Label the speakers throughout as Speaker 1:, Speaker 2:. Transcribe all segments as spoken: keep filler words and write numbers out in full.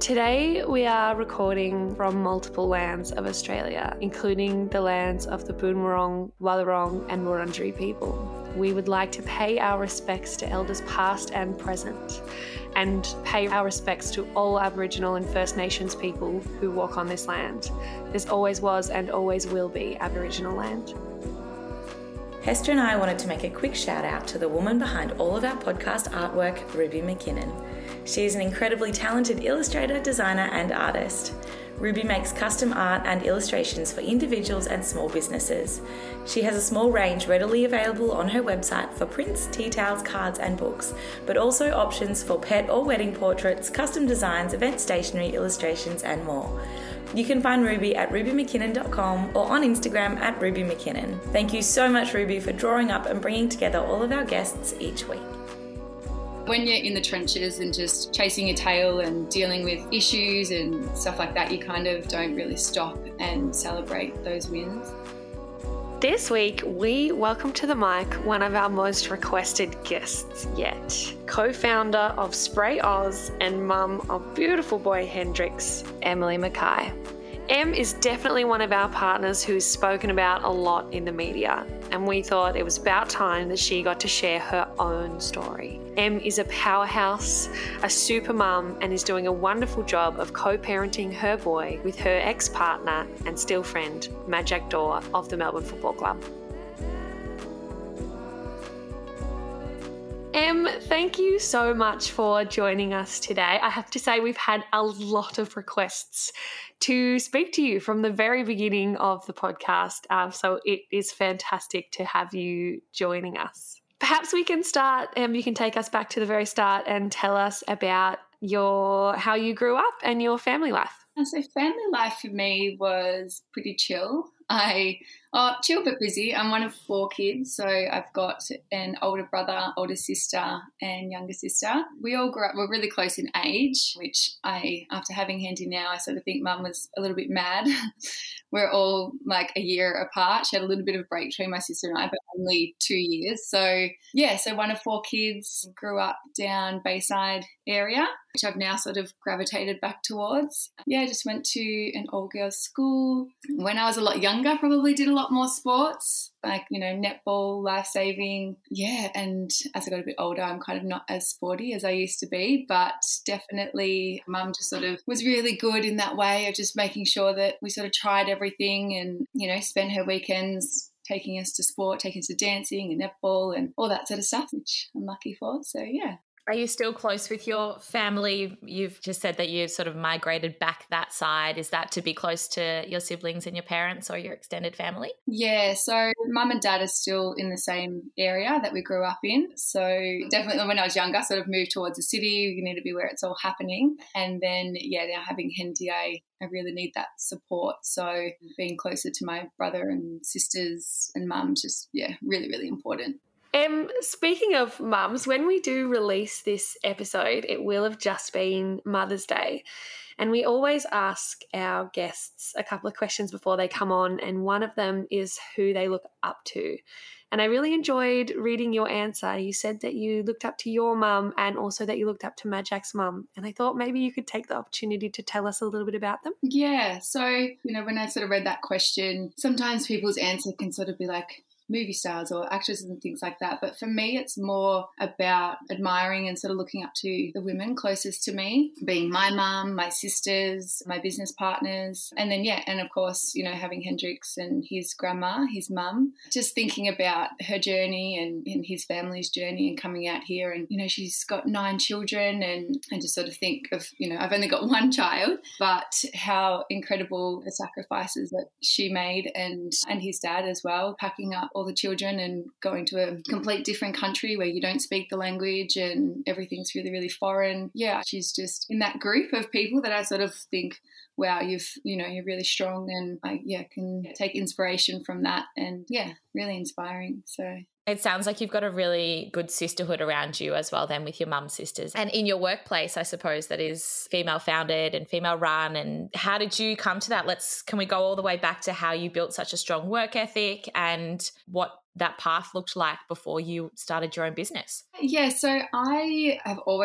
Speaker 1: Today we are recording from multiple lands of Australia, including the lands of the Boon Wurrung, Wallarong and Wurundjeri people. We would like to pay our respects to elders past and present, and pay our respects to all Aboriginal and First Nations people who walk on this land. This always was and always will be Aboriginal land.
Speaker 2: Hester and I wanted to make a quick shout out to the woman behind all of our podcast artwork, Ruby McKinnon. She is an incredibly talented illustrator, designer and artist. Ruby makes custom art and illustrations for individuals and small businesses. She has a small range readily available on her website for prints, tea towels, cards and books, but also options for pet or wedding portraits, custom designs, event stationery, illustrations and more. You can find Ruby at ruby mckinnon dot com or on Instagram at ruby mckinnon. Thank you so much, Ruby, for drawing up and bringing together all of our guests each week.
Speaker 3: When you're in the trenches and just chasing your tail and dealing with issues and stuff like that, you kind of don't really stop and celebrate those wins.
Speaker 1: This week, we welcome to the mic one of our most requested guests yet. Co-founder of Spray Oz and mum of beautiful boy Hendrix, Emily Mackay. Em is definitely one of our partners who's spoken about a lot in the media, and we thought it was about time that she got to share her own story. Em is a powerhouse, a super mum, and is doing a wonderful job of co-parenting her boy with her ex-partner and still friend, Majak Daw of the Melbourne Football Club. Em, thank you so much for joining us today. I have to say we've had a lot of requests to speak to you from the very beginning of the podcast, um, so it is fantastic to have you joining us. Perhaps we can start, um, you can take us back to the very start and tell us about your how you grew up and your family life.
Speaker 3: And so family life for me was pretty chill. I, oh, chill but busy. I'm one of four kids, so I've got an older brother, older sister and younger sister. We all grew up, we're really close in age, which I, after having Hendy now, I sort of think mum was a little bit mad. We're all like a year apart. She had a little bit of a break between my sister and I, but only two years. So yeah, so one of four kids, grew up down Bayside area, which I've now sort of gravitated back towards. Yeah, I just went to an all-girls school. When I was a lot younger, probably did a lot more sports, like, you know, netball, life-saving. Yeah, and as I got a bit older, I'm kind of not as sporty as I used to be, but definitely mum just sort of was really good in that way of just making sure that we sort of tried everything and, you know, spent her weekends taking us to sport, taking us to dancing and netball and all that sort of stuff, which I'm lucky for. So, yeah.
Speaker 2: Are you still close with your family? You've just said that you've sort of migrated back that side. Is that to be close to your siblings and your parents or your extended family?
Speaker 3: Yeah, so mum and dad are still in the same area that we grew up in. So definitely when I was younger, sort of moved towards the city. You need to be where it's all happening. And then, yeah, now having Hendy, I, I really need that support. So being closer to my brother and sisters and mum, just, yeah, really, really important.
Speaker 1: Um, speaking of mums, when we do release this episode, it will have just been Mother's Day. And we always ask our guests a couple of questions before they come on, and one of them is who they look up to. And I really enjoyed reading your answer. You said that you looked up to your mum and also that you looked up to Majak's mum. And I thought maybe you could take the opportunity to tell us a little bit about them.
Speaker 3: Yeah, so, you know, when I sort of read that question, sometimes people's answer can sort of be like, movie stars or actresses and things like that. But for me, it's more about admiring and sort of looking up to the women closest to me, being my mum, my sisters, my business partners. And then, yeah, and of course, you know, having Hendrix and his grandma, his mum, just thinking about her journey and, and his family's journey and coming out here. And, you know, she's got nine children and, and just sort of think of, you know, I've only got one child, but how incredible the sacrifices that she made and, and his dad as well, packing up all the children and going to a complete different country where you don't speak the language and everything's really, really foreign. Yeah, she's just in that group of people that I sort of think, wow, you've, you know, you're really strong and I, yeah, can take inspiration from that and yeah, really inspiring. So
Speaker 2: it sounds like you've got a really good sisterhood around you as well then with your mum's sisters. And in your workplace, I suppose, that is female founded and female run. And how did you come to that? Let's, can we go all the way back to how you built such a strong work ethic and what that path looked like before you started your own business?
Speaker 3: Yeah, so I have always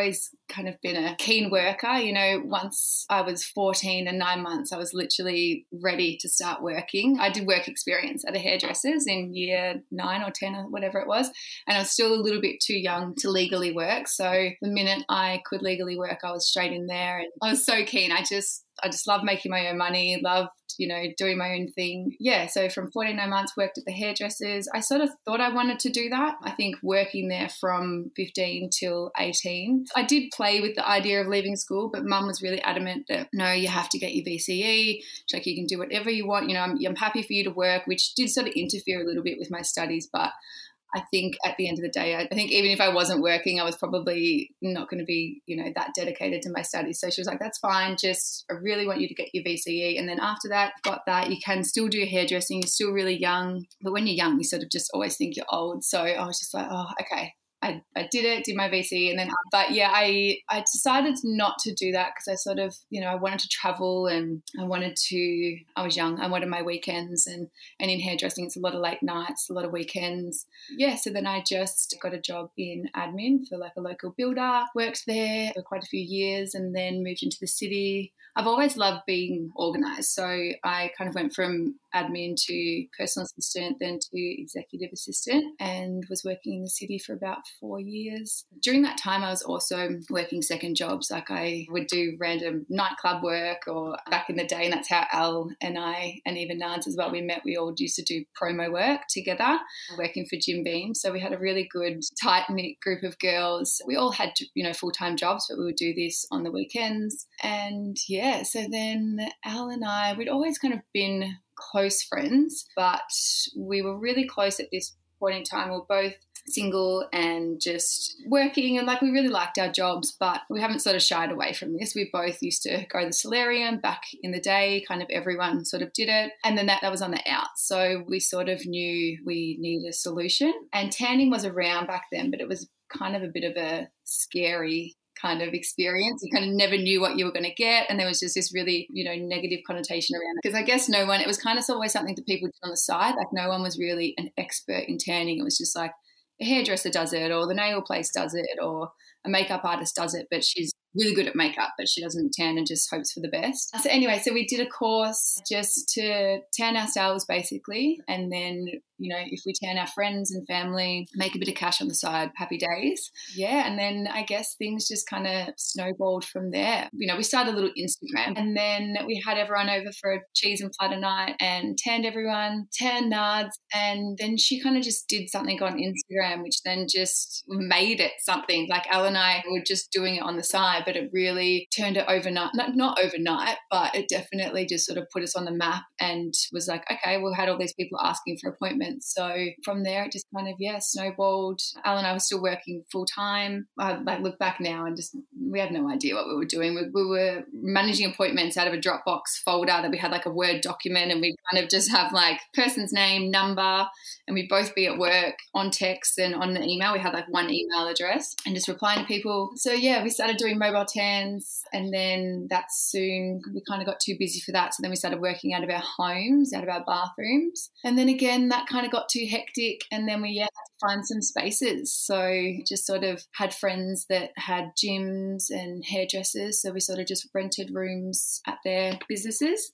Speaker 3: kind of been a keen worker. You know, once I was fourteen and nine months, I was literally ready to start working. I did work experience at a hairdresser's in year nine or ten or whatever it was, and I was still a little bit too young to legally work. So the minute I could legally work, I was straight in there, and I was so keen. I just I just loved making my own money, loved, you know, doing my own thing. Yeah, so from fourteen, nine months, worked at the hairdressers. I sort of thought I wanted to do that. I think working there from fifteen till eighteen. I did play with the idea of leaving school, but mum was really adamant that, no, you have to get your V C E. She's like, you can do whatever you want. You know, I'm, I'm happy for you to work, which did sort of interfere a little bit with my studies, but I think at the end of the day, I think even if I wasn't working, I was probably not going to be, you know, that dedicated to my studies. So she was like, that's fine. Just, I really want you to get your V C E. And then after that, got that, you can still do hairdressing. You're still really young. But when you're young, you sort of just always think you're old. So I was just like, oh, okay. I, I did it, did my V C E, and then, but yeah, I, I decided not to do that because I sort of, you know, I wanted to travel and I wanted to, I was young, I wanted my weekends, and, and in hairdressing, it's a lot of late nights, a lot of weekends. Yeah, so then I just got a job in admin for like a local builder, worked there for quite a few years, and then moved into the city. I've always loved being organised, so I kind of went from admin to personal assistant, then to executive assistant, and was working in the city for about four years. During that time, I was also working second jobs. Like I would do random nightclub work, or back in the day, and that's how Al and I, and even Nance as well, we met. We all used to do promo work together, working for Jim Beam. So we had a really good, tight-knit group of girls. We all had, you know, full-time jobs, but we would do this on the weekends. And yeah, so then Al and I, we'd always kind of been close friends, but we were really close at this point in time. We were both single and just working, and like we really liked our jobs, but we haven't sort of shied away from this. We both used to go to the solarium back in the day, kind of everyone sort of did it, and then that, that was on the out. So we sort of knew we needed a solution, and tanning was around back then, but it was kind of a bit of a scary kind of experience. You kind of never knew what you were going to get, and there was just this really, you know, negative connotation around it, because I guess no one, it was kind of always something that people did on the side. Like no one was really an expert in tanning. It was just like a hairdresser does it, or the nail place does it, or a makeup artist does it, but she's really good at makeup, but she doesn't tan and just hopes for the best. So anyway, so we did a course just to tan ourselves basically, and then, you know, if we tan our friends and family, make a bit of cash on the side, happy days. Yeah, and then I guess things just kind of snowballed from there. You know, we started a little Instagram, and then we had everyone over for a cheese and platter night and tanned everyone, tanned Nards, and then she kind of just did something on Instagram, which then just made it something. Like Al and I were just doing it on the side, but it really turned it overnight, not, not overnight, but it definitely just sort of put us on the map and was like, okay, we had all these people asking for appointments. So from there, it just kind of, yeah, snowballed. Al and I were still working full time. I like look back now and just, we had no idea what we were doing. We, we were managing appointments out of a Dropbox folder that we had like a Word document, and we kind of just have like person's name, number, and we'd both be at work on text and on the email. We had like one email address and just replying to people. So yeah, we started doing mobile tans, and then that soon we kind of got too busy for that. So then we started working out of our homes, out of our bathrooms. And then again, that kind of got too hectic, and then we yeah, had to find some spaces. So just sort of had friends that had gyms and hairdressers. So we sort of just rented rooms at their businesses.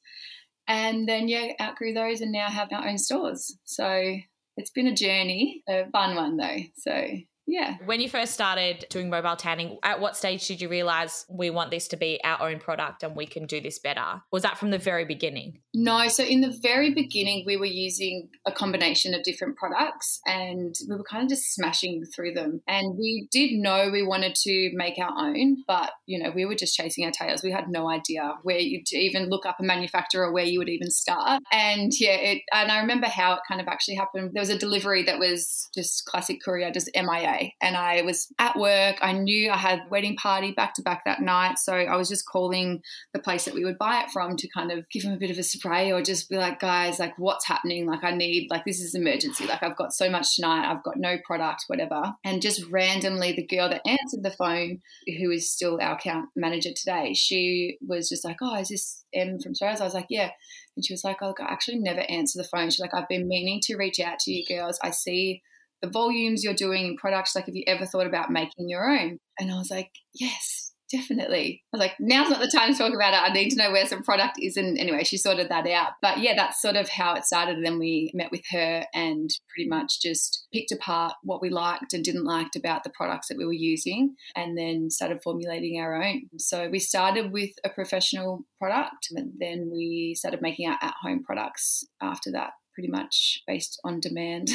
Speaker 3: And then, yeah, outgrew those and now have our own stores. So it's been a journey, a fun one though. So yeah.
Speaker 4: When you first started doing mobile tanning, at what stage did you realise we want this to be our own product and we can do this better? Was that from the very beginning?
Speaker 3: No. So in the very beginning, we were using a combination of different products, and we were kind of just smashing through them. And we did know we wanted to make our own, but, you know, we were just chasing our tails. We had no idea where you'd even look up a manufacturer or where you would even start. And yeah, it, and I remember how it kind of actually happened. There was a delivery that was just classic courier, just M I A. And I was at work. I knew I had a wedding party back to back that night. So I was just calling the place that we would buy it from to kind of give them a bit of a spray, or just be like, guys, like what's happening? Like I need, like this is emergency. Like I've got so much tonight. I've got no product, whatever. And just randomly the girl that answered the phone, who is still our account manager today, she was just like, oh, is this M from Australia? I was like, yeah. And she was like, oh, look, I actually never answer the phone. She's like, I've been meaning to reach out to you girls. I see the volumes you're doing in products, like, have you ever thought about making your own? And I was like, yes, definitely. I was like, now's not the time to talk about it. I need to know where some product is. And anyway, she sorted that out. But yeah, that's sort of how it started. And then we met with her and pretty much just picked apart what we liked and didn't like about the products that we were using, and then started formulating our own. So we started with a professional product, and then we started making our at-home products after that, pretty much based on demand.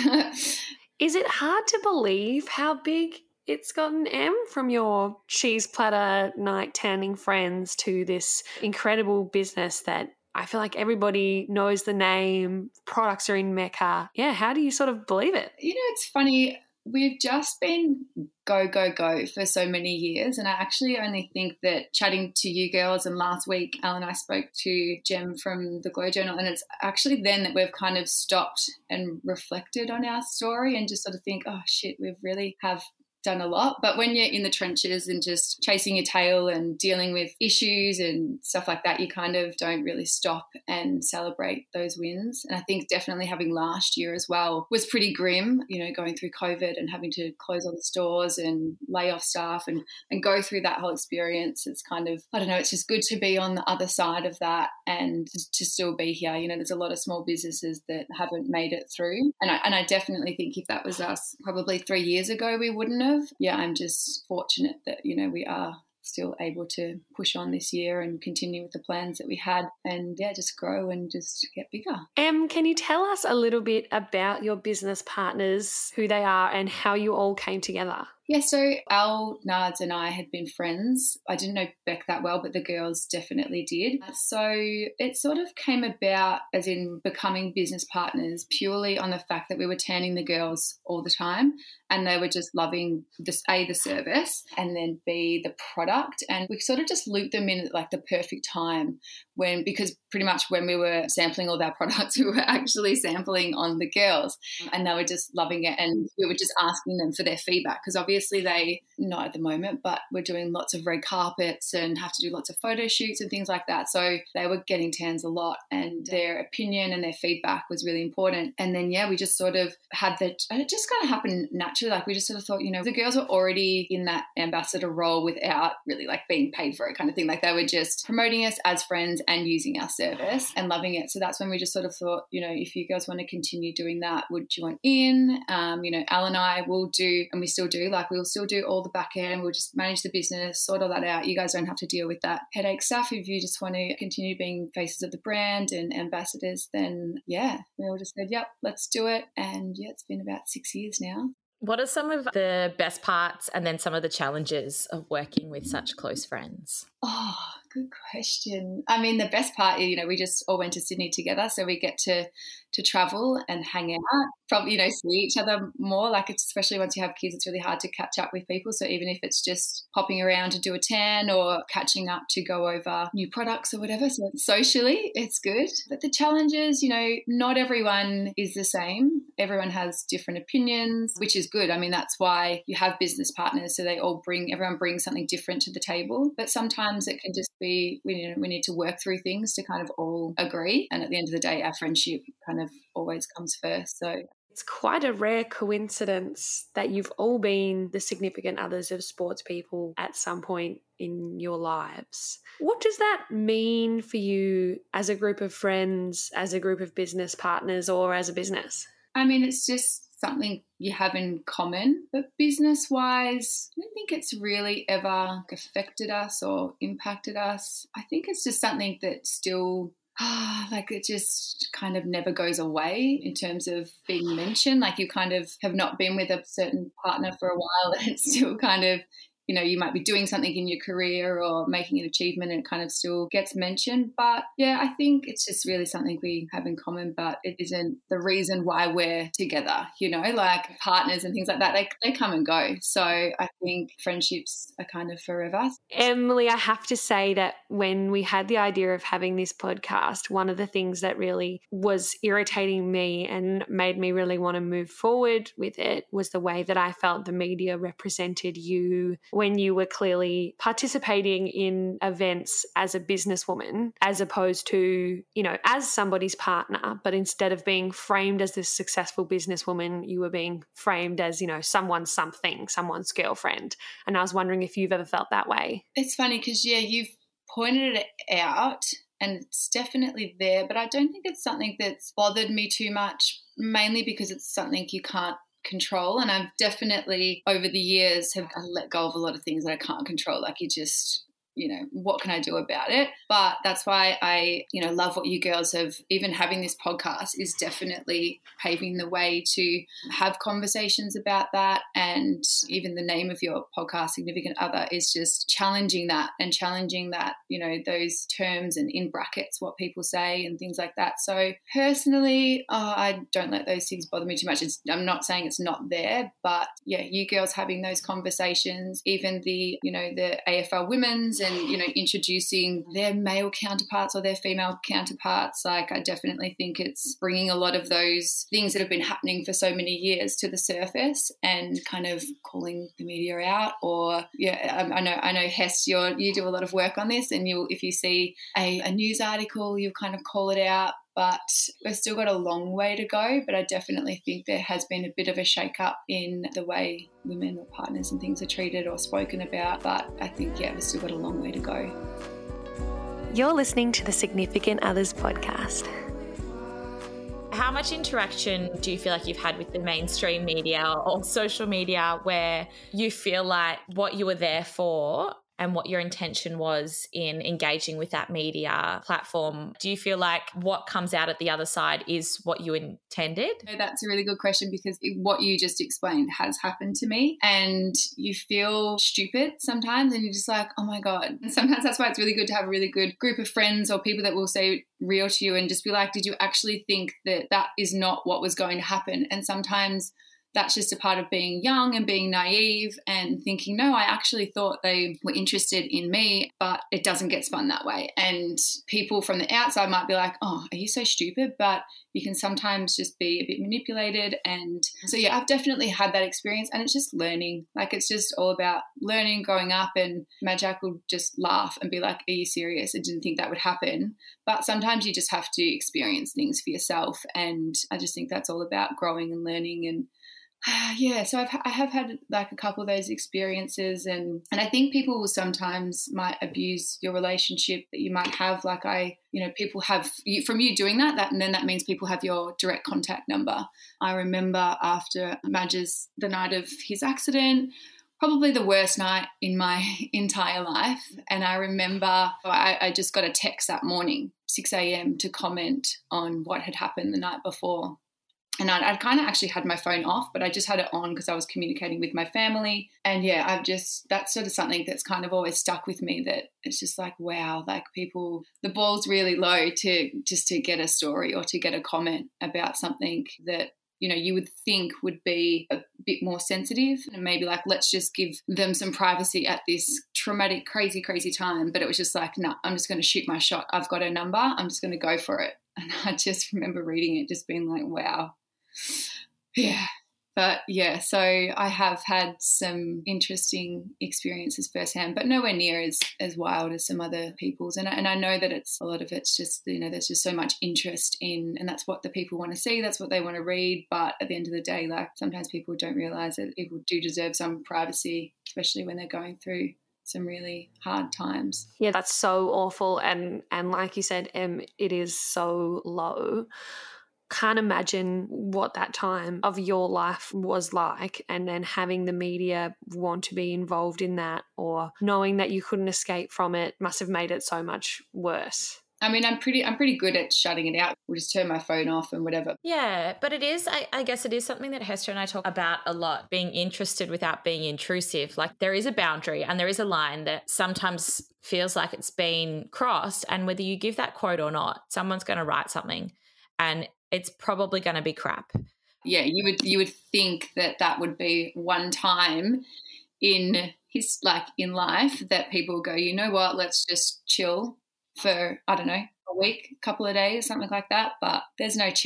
Speaker 1: Is it hard to believe how big it's gotten, Em, from your cheese platter night tanning friends to this incredible business that I feel like everybody knows the name, products are in Mecca. Yeah, how do you sort of believe it?
Speaker 3: You know, it's funny. We've just been go, go, go for so many years. And I actually only think that chatting to you girls, and last week, Al and I spoke to Jem from the Glow Journal, and it's actually then that we've kind of stopped and reflected on our story and just sort of think, oh, shit, we really have done a lot. But when you're in the trenches and just chasing your tail and dealing with issues and stuff like that, you kind of don't really stop and celebrate those wins. And I think definitely having last year as well was pretty grim, you know, going through COVID and having to close all the stores and lay off staff and, and go through that whole experience. It's kind of, I don't know, it's just good to be on the other side of that and to still be here. You know, there's a lot of small businesses that haven't made it through. And I, and I definitely think if that was us probably three years ago, we wouldn't have. Yeah, I'm just fortunate that, you know, we are still able to push on this year and continue with the plans that we had and, yeah, just grow and just get bigger.
Speaker 1: Em, can you tell us a little bit about your business partners, who they are and how you all came together?
Speaker 3: Yeah, so Al, Nards and I had been friends. I didn't know Beck that well, but the girls definitely did. So it sort of came about as in becoming business partners purely on the fact that we were tanning the girls all the time and they were just loving this, A, the service, and then B, the product. And we sort of just looped them in at like the perfect time when, because pretty much when we were sampling all of our products, we were actually sampling on the girls and they were just loving it. And we were just asking them for their feedback because obviously Obviously they, not at the moment, but we're doing lots of red carpets and have to do lots of photo shoots and things like that. So they were getting tans a lot and their opinion and their feedback was really important. And then, yeah, we just sort of had that, and it just kind of happened naturally. Like we just sort of thought, you know, the girls were already in that ambassador role without really like being paid for it kind of thing. Like they were just promoting us as friends and using our service and loving it. So that's when we just sort of thought, you know, if you girls want to continue doing that, would you want in? Um, you know, Al and I will do, and we still do, like we'll still do all the back end. We'll just manage the business, sort all that out. You guys don't have to deal with that headache stuff. If you just want to continue being faces of the brand and ambassadors, then yeah, we all just said, yep, let's do it. And yeah, it's been about six years now.
Speaker 4: What are some of the best parts and then some of the challenges of working with such close friends?
Speaker 3: Oh, good question. I mean, the best part, you know, we just all went to Sydney together, so we get to to travel and hang out, probably, you know, see each other more. Like, it's, especially once you have kids, it's really hard to catch up with people. So even if it's just popping around to do a tan or catching up to go over new products or whatever, so socially, it's good. But the challenges, you know, not everyone is the same. Everyone has different opinions, which is good. I mean, that's why you have business partners, so they all bring, everyone brings something different to the table. But sometimes it can just be, we need, we need to work through things to kind of all agree. And at the end of the day, our friendship kind of always comes first. So
Speaker 1: it's quite a rare coincidence that you've all been the significant others of sports people at some point in your lives. What does that mean for you as a group of friends, as a group of business partners, or as a business?
Speaker 3: I mean, it's just something you have in common, but business-wise, I don't think it's really ever affected us or impacted us. I think it's just something that still Ah, like it just kind of never goes away in terms of being mentioned. Like you kind of have not been with a certain partner for a while and it's still kind of, you know, you might be doing something in your career or making an achievement and it kind of still gets mentioned. But yeah, I think it's just really something we have in common, but it isn't the reason why we're together, you know, like partners and things like that, they, they come and go. So I think friendships are kind of forever.
Speaker 1: Emily, I have to say that when we had the idea of having this podcast, one of the things that really was irritating me and made me really want to move forward with it was the way that I felt the media represented you when you were clearly participating in events as a businesswoman as opposed to, you know, as somebody's partner, but instead of being framed as this successful businesswoman, you were being framed as, you know, someone's something, someone's girlfriend. And I was wondering if you've ever felt that way.
Speaker 3: It's funny because, yeah, you've pointed it out and it's definitely there, but I don't think it's something that's bothered me too much, mainly because it's something you can't control. And I've definitely over the years have let go of a lot of things that I can't control. Like you just, you know, what can I do about it? But that's why I, you know, love what you girls have, even having this podcast is definitely paving the way to have conversations about that. And even the name of your podcast, Significant Other, is just challenging that and challenging that, you know, those terms and in brackets, what people say and things like that. So personally, oh, I don't let those things bother me too much. It's, I'm not saying it's not there, but yeah, you girls having those conversations, even the, you know, the A F L women's and, you know, introducing their male counterparts or their female counterparts. Like, I definitely think it's bringing a lot of those things that have been happening for so many years to the surface and kind of calling the media out. Or, yeah, I, I know, I know, Hess, you're, you do a lot of work on this, and you, if you see a, a news article, you'll kind of call it out. But we've still got a long way to go. But I definitely think there has been a bit of a shake-up in the way women or partners and things are treated or spoken about. But I think, yeah, we've still got a long way to go.
Speaker 1: You're listening to the Significant Others podcast.
Speaker 4: How much interaction do you feel like you've had with the mainstream media or social media where you feel like what you were there for and what your intention was in engaging with that media platform? Do you feel like what comes out at the other side is what you intended?
Speaker 3: That's a really good question, because what you just explained has happened to me, and you feel stupid sometimes and you're just like, oh my God. And sometimes that's why it's really good to have a really good group of friends or people that will say real to you and just be like, did you actually think that that is not what was going to happen? And sometimes that's just a part of being young and being naive and thinking, no, I actually thought they were interested in me, but it doesn't get spun that way. And people from the outside might be like, oh, are you so stupid? But you can sometimes just be a bit manipulated. And so, yeah, I've definitely had that experience, and it's just learning. Like, it's just all about learning, growing up, and Majak will just laugh and be like, are you serious? I didn't think that would happen. But sometimes you just have to experience things for yourself. And I just think that's all about growing and learning. And yeah, so I've, I have had like a couple of those experiences, and, and I think people will sometimes might abuse your relationship that you might have. Like I, you know, people have, from you doing that, that and then that means people have your direct contact number. I remember after Madge's, the night of his accident, probably the worst night in my entire life. And I remember I, I just got a text that morning, six a.m. to comment on what had happened the night before. And I'd, I'd kind of actually had my phone off, but I just had it on because I was communicating with my family. And yeah, I've just, that's sort of something that's kind of always stuck with me, that it's just like, wow, like people, the ball's really low to just to get a story or to get a comment about something that, you know, you would think would be a bit more sensitive and maybe like, let's just give them some privacy at this traumatic, crazy, crazy time. But it was just like, no, nah, I'm just going to shoot my shot. I've got a number. I'm just going to go for it. And I just remember reading it, just being like, wow. Yeah. But yeah, so I have had some interesting experiences firsthand, but nowhere near as, as wild as some other people's. And I, and I know that it's a lot of it's just, you know, there's just so much interest in, and that's what the people want to see. That's what they want to read. But at the end of the day, like sometimes people don't realize that people do deserve some privacy, especially when they're going through some really hard times.
Speaker 1: Yeah, that's so awful. And, and like you said, Em, it is so low. Can't imagine what that time of your life was like, and then having the media want to be involved in that, or knowing that you couldn't escape from it must have made it so much worse.
Speaker 3: I mean, I'm pretty I'm pretty good at shutting it out. We'll just turn my phone off and whatever.
Speaker 4: Yeah, but it is, I, I guess it is something that Hester and I talk about a lot, being interested without being intrusive. Like there is a boundary and there is a line that sometimes feels like it's been crossed, and whether you give that quote or not, someone's going to write something and it's probably going to be crap.
Speaker 3: Yeah, you would you would think that that would be one time in his like in life that people go, you know what, let's just chill for, I don't know, a week, a couple of days, something like that. But there's no chill.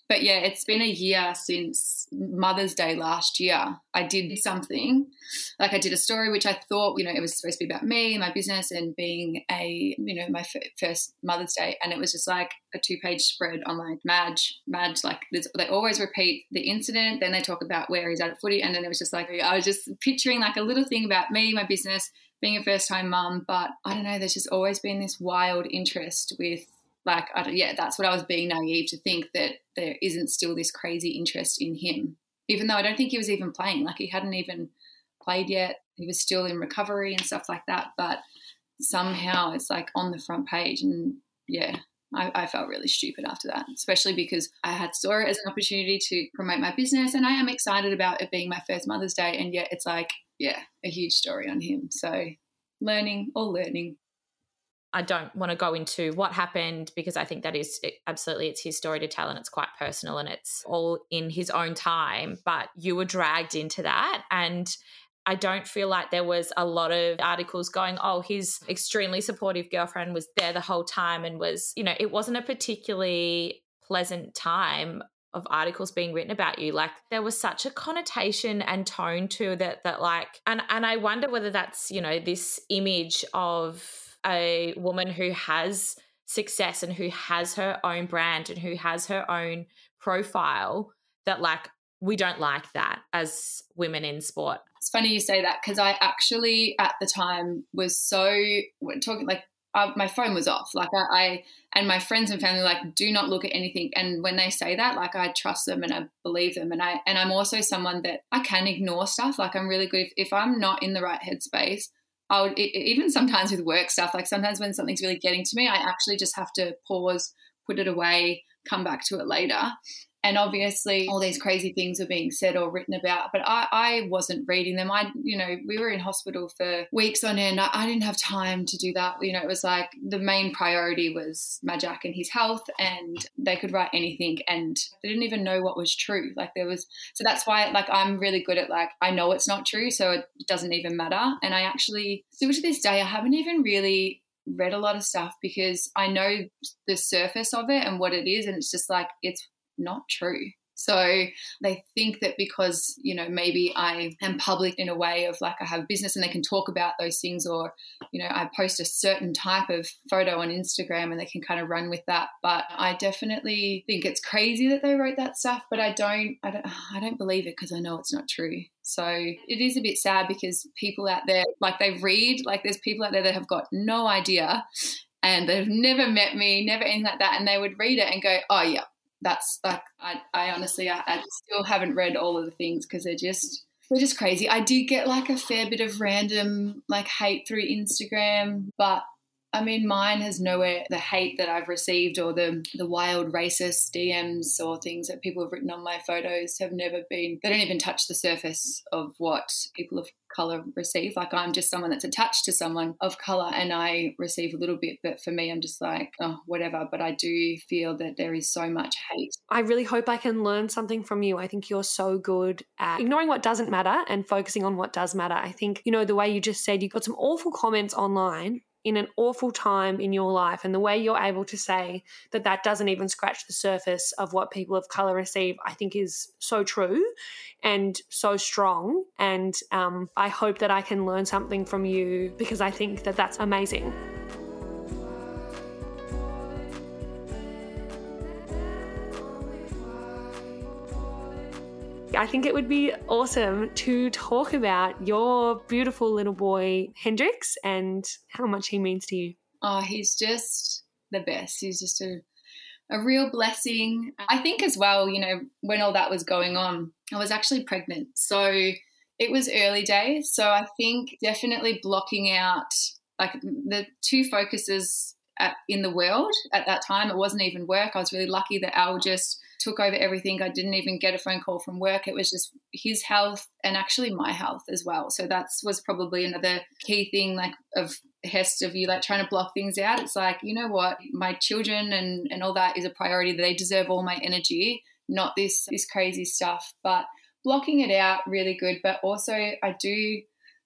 Speaker 3: But yeah, it's been a year since Mother's Day last year. I did something, like I did a story which I thought, you know, it was supposed to be about me, my business, and being a, you know, my f- first Mother's Day. And it was just like a two-page spread on like Madge, Madge, like they always repeat the incident, then they talk about where he's at at footy, and then it was just like, I was just picturing like a little thing about me, my business, being a first-time mum. But I don't know, there's just always been this wild interest with, like, I don't, yeah, that's what I was being naive to think, that there isn't still this crazy interest in him, even though I don't think he was even playing. Like, he hadn't even played yet. He was still in recovery and stuff like that. But somehow it's like on the front page. And yeah, I, I felt really stupid after that, especially because I had saw it as an opportunity to promote my business, and I am excited about it being my first Mother's Day. And yet it's like, yeah, a huge story on him. So learning, all learning.
Speaker 4: I don't want to go into what happened because I think that is absolutely, it's his story to tell and it's quite personal and it's all in his own time. But you were dragged into that, and I don't feel like there was a lot of articles going, oh, his extremely supportive girlfriend was there the whole time and was, you know, it wasn't a particularly pleasant time of articles being written about you. Like, there was such a connotation and tone to that, that like, and, and I wonder whether that's, you know, this image of a woman who has success and who has her own brand and who has her own profile, that like we don't like that as women in sport.
Speaker 3: It's funny you say that, because I actually at the time was so talking like uh, my phone was off. Like I, I and my friends and family like, do not look at anything. And when they say that, like I trust them and I believe them. And I and I'm also someone that I can ignore stuff. Like I'm really good if, if I'm not in the right headspace. I would, even sometimes with work stuff, like sometimes when something's really getting to me, I actually just have to pause, put it away, come back to it later. And obviously all these crazy things were being said or written about, but I, I wasn't reading them. I, you know, we were in hospital for weeks on end. I, I didn't have time to do that. You know, it was like the main priority was my Jack and his health, and they could write anything and they didn't even know what was true. Like there was, so that's why like I'm really good at like, I know it's not true, so it doesn't even matter. And I actually, still to this day, I haven't even really read a lot of stuff because I know the surface of it and what it is, and it's just like, it's not true. So they think that because, you know, maybe I am public in a way of like I have business and they can talk about those things, or, you know, I post a certain type of photo on Instagram and they can kind of run with that. But I definitely think it's crazy that they wrote that stuff, but I don't, I don't, I don't believe it because I know it's not true. So it is a bit sad because people out there, like they read, like there's people out there that have got no idea and they've never met me, never anything like that. And they would read it and go, oh yeah, that's like, I, I honestly, I, I still haven't read all of the things because they're just, they're just crazy. I did get like a fair bit of random like hate through Instagram, but I mean, mine has nowhere, the hate that I've received or the the wild racist D Ms or things that people have written on my photos have never been, they don't even touch the surface of what people of colour receive. Like I'm just someone that's attached to someone of colour and I receive a little bit, but for me, I'm just like, oh, whatever. But I do feel that there is so much hate.
Speaker 1: I really hope I can learn something from you. I think you're so good at ignoring what doesn't matter and focusing on what does matter. I think, you know, the way you just said, you got some awful comments online in an awful time in your life, and the way you're able to say that that doesn't even scratch the surface of what people of colour receive, I think is so true and so strong. And um, I hope that I can learn something from you because I think that that's amazing. I think it would be awesome to talk about your beautiful little boy, Hendrix, and how much he means to you.
Speaker 3: Oh, he's just the best. He's just a, a real blessing. I think as well, you know, when all that was going on, I was actually pregnant. So it was early days. So I think definitely blocking out like the two focuses at, in the world at that time. It wasn't even work. I was really lucky that Al just took over everything. I didn't even get a phone call from work. It was just his health and actually my health as well. So that was probably another key thing like of Hest, of you like trying to block things out. It's like, you know what, my children and, and all that is a priority. They deserve all my energy, not this, this crazy stuff. But blocking it out, really good. But also I do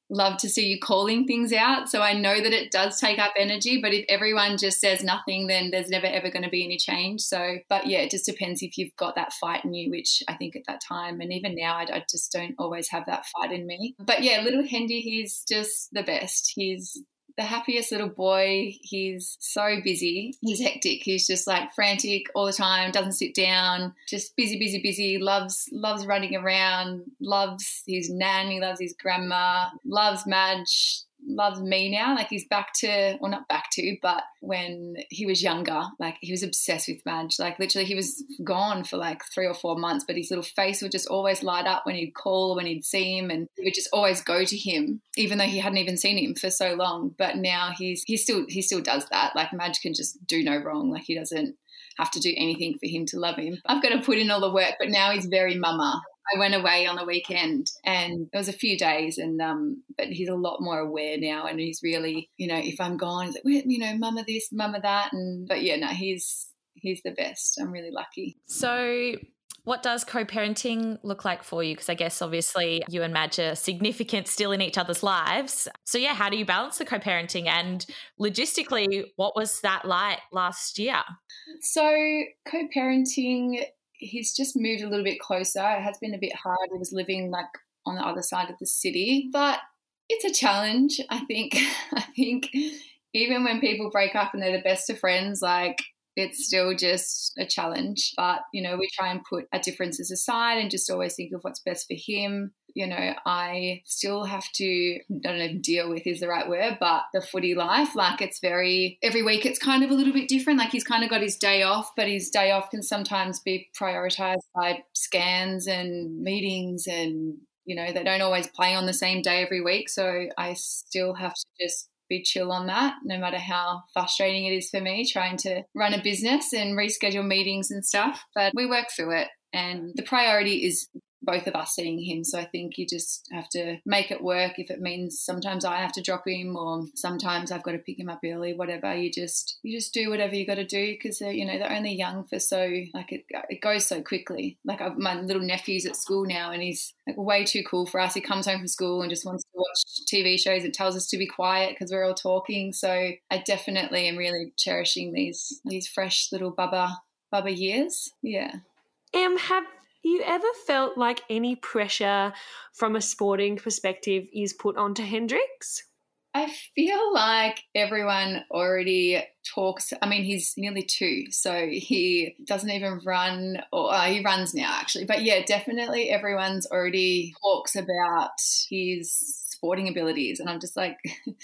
Speaker 3: love to see you calling things out. So I know that it does take up energy, but if everyone just says nothing, then there's never ever going to be any change. So, but yeah, it just depends if you've got that fight in you, which I think at that time, and even now, I, I just don't always have that fight in me. But yeah, little Hendy, he's just the best. He's the happiest little boy. He's so busy. He's hectic. He's just like frantic all the time, doesn't sit down, just busy, busy, busy, loves loves running around, loves his nan, he loves his grandma, loves Madge, loves me now. Like he's back to, well, not back to, but when he was younger, like he was obsessed with Madge. Like literally he was gone for like three or four months, but his little face would just always light up when he'd call or when he'd see him, and he would just always go to him, even though he hadn't even seen him for so long. But now he's, he still, he still does that. Like Madge can just do no wrong. Like he doesn't have to do anything for him to love him. I've got to put in all the work, but now he's very mama. I went away on the weekend and it was a few days, and um, but he's a lot more aware now, and he's really, you know, if I'm gone, he's like, well, you know, mama this, mama that, and but yeah, no, he's he's the best. I'm really lucky.
Speaker 4: So what does co-parenting look like for you? Because I guess obviously you and Madge are significant still in each other's lives. So yeah, how do you balance the co-parenting, and logistically, what was that like last year?
Speaker 3: So co-parenting, he's just moved a little bit closer. It has been a bit hard. He was living like on the other side of the city, but it's a challenge. I think, I think even when people break up and they're the best of friends, like it's still just a challenge. But, you know, we try and put our differences aside and just always think of what's best for him. You know, I still have to, I don't know if deal with is the right word, but the footy life, like it's very, every week it's kind of a little bit different. Like he's kind of got his day off, but his day off can sometimes be prioritised by scans and meetings, and, you know, they don't always play on the same day every week. So I still have to just be chill on that, no matter how frustrating it is for me trying to run a business and reschedule meetings and stuff. But we work through it, and the priority is both of us seeing him. So I think you just have to make it work. If it means sometimes I have to drop him, or sometimes I've got to pick him up early, whatever, you just you just do whatever you got to do, because you know they're only young for so like it it goes so quickly. Like I've, my little nephew's at school now, and he's like way too cool for us. He comes home from school and just wants to watch T V shows and tells us to be quiet because we're all talking. So I definitely am really cherishing these these fresh little bubba bubba years. Yeah.
Speaker 1: Um, have you ever felt like any pressure from a sporting perspective is put onto Hendrix?
Speaker 3: I feel like everyone already talks. I mean, he's nearly two, so he doesn't even run, or uh, he runs now actually. But yeah, definitely everyone's already talks about his sporting abilities, and I'm just like,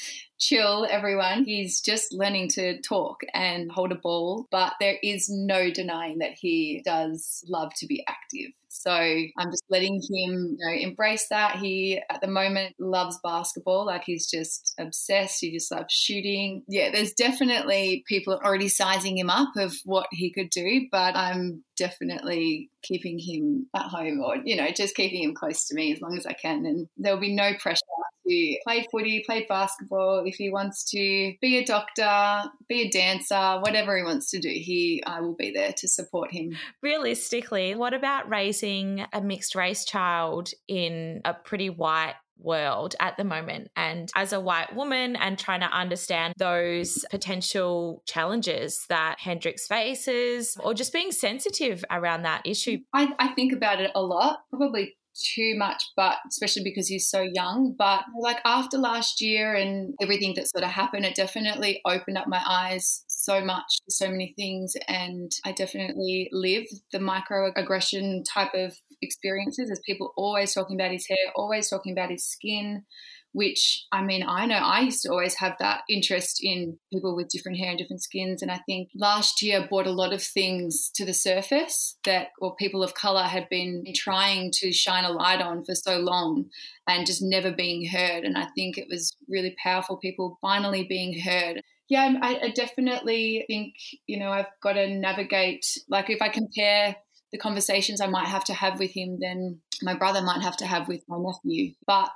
Speaker 3: chill, everyone. He's just learning to talk and hold a ball, but there is no denying that he does love to be active. So I'm just letting him, you know, embrace that. He, at the moment, loves basketball. Like he's just obsessed. He just loves shooting. Yeah, there's definitely people already sizing him up of what he could do, but I'm definitely keeping him at home, or, you know, just keeping him close to me as long as I can. And there'll be no pressure to play footy, play basketball. If he wants to be a doctor, be a dancer, whatever he wants to do, he, I will be there to support him.
Speaker 4: Realistically, what about raising a mixed race child in a pretty white world at the moment, and as a white woman, and trying to understand those potential challenges that Hendrix faces, or just being sensitive around that issue?
Speaker 3: I, I think about it a lot, probably too much, but especially because he's so young. But like after last year and everything that sort of happened, it definitely opened up my eyes so much to so many things, and I definitely lived the microaggression type of experiences, as people always talking about his hair, always talking about his skin, which, I mean, I know I used to always have that interest in people with different hair and different skins. And I think last year brought a lot of things to the surface that, or people of colour had been trying to shine a light on for so long and just never being heard. And I think it was really powerful, people finally being heard. Yeah, I, I definitely think, you know, I've got to navigate, like if I compare the conversations I might have to have with him, then my brother might have to have with my nephew. But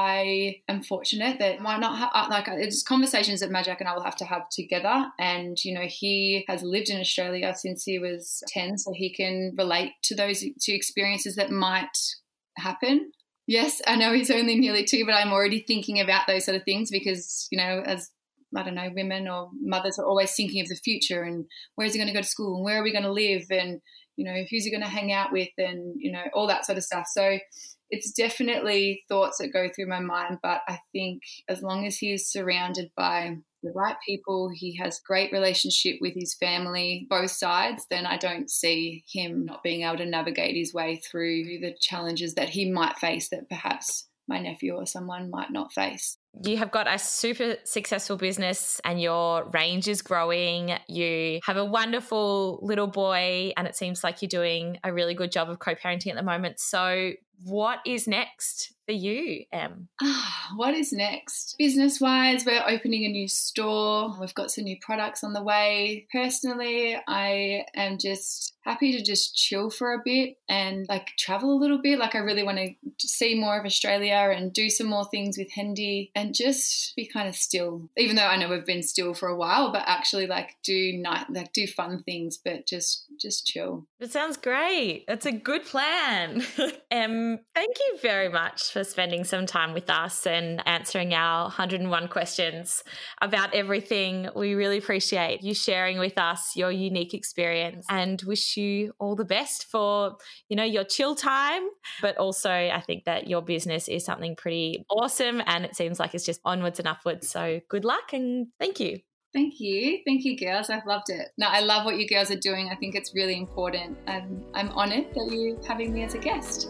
Speaker 3: I am fortunate that might not have, like, it's conversations that Majak and I will have to have together. And, you know, he has lived in Australia since he was ten, so he can relate to those to experiences that might happen. Yes, I know he's only nearly two, but I'm already thinking about those sort of things because, you know, as I don't know, women or mothers are always thinking of the future and where is he going to go to school and where are we going to live and, you know, who's he going to hang out with and, you know, all that sort of stuff. So it's definitely thoughts that go through my mind, but I think as long as he's surrounded by the right people, he has great relationship with his family, both sides, then I don't see him not being able to navigate his way through the challenges that he might face that perhaps my nephew or someone might not face.
Speaker 4: You have got a super successful business and your range is growing. You have a wonderful little boy and it seems like you're doing a really good job of co-parenting at the moment. So what is next for you, Em?
Speaker 3: What is next? Business-wise, we're opening a new store. We've got some new products on the way. Personally, I am just happy to just chill for a bit and like travel a little bit. Like I really want to see more of Australia and do some more things with Hendy and just be kind of still, even though I know we've been still for a while, but actually like do night, like do fun things, but just, just chill.
Speaker 4: It sounds great. That's a good plan. Em, thank you very much for spending some time with us and answering our one hundred and one questions about everything. We really appreciate you sharing with us your unique experience and wish you all the best for, you know, your chill time. But also I think that your business is something pretty awesome and it seems like it's just onwards and upwards. So good luck and thank you.
Speaker 3: Thank you. Thank you, girls. I've loved it. No, I love what you girls are doing. I think it's really important. And I'm honoured that you're having me as a guest.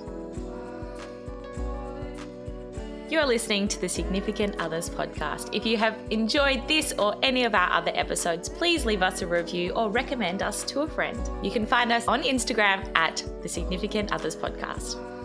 Speaker 4: You're listening to the Significant Others podcast. If you have enjoyed this or any of our other episodes, please leave us a review or recommend us to a friend. You can find us on Instagram at the Significant Others podcast.